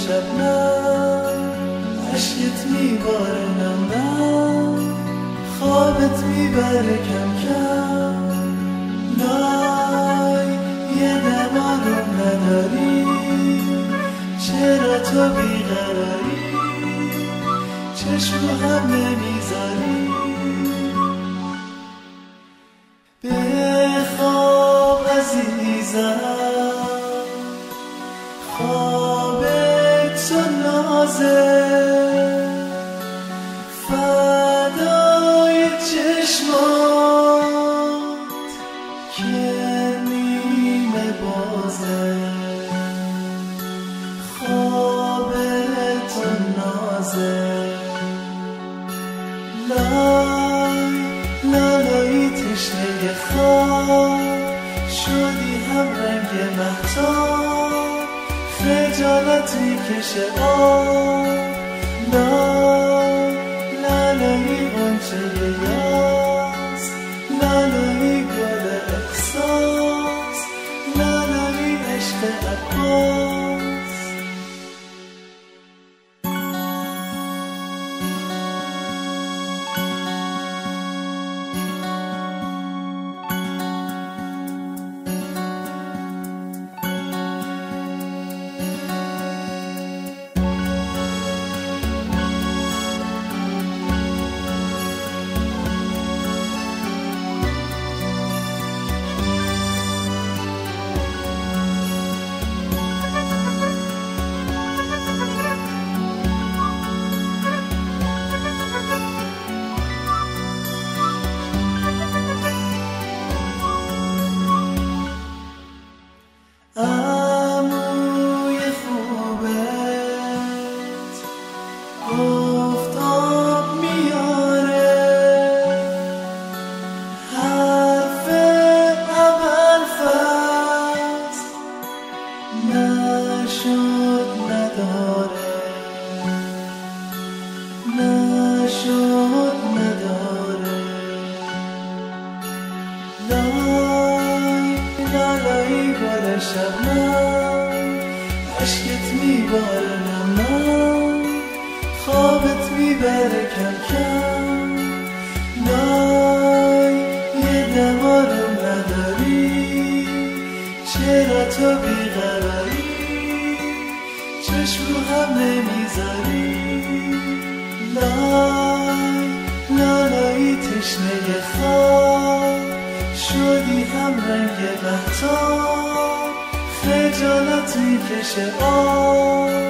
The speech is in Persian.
شبنم، عشقت میباره نم نم، خوابت میبره کم کم. لای یه دمارم نداری، چرا تو بیقراری، چشم رو هم نمیذاری. بخواب عزیزم، خواب تو نازه، فدای چشمات که نیمه بازه. خواب تو نازه، لالایی تشنه خواب شدی هم رنگ مهتاب، خجالت میکشه آب. لالایی غنچه یاس، لالایی گل احساس، لالایی عشق عباس. عموی خوبت گفت آب میاره، حرف اول فصل نشد نداره، نشد نداره. لالایی گل شبنم، عشقت میباره نم نم، خوابت میبره کم کم. لای یه دمارم نداری، چرا تو بیقراری، چشم رو هم نمیذاری. لالایی تشنه خواب شدی هم رنگ مهتاب، خجالت میکشه آب.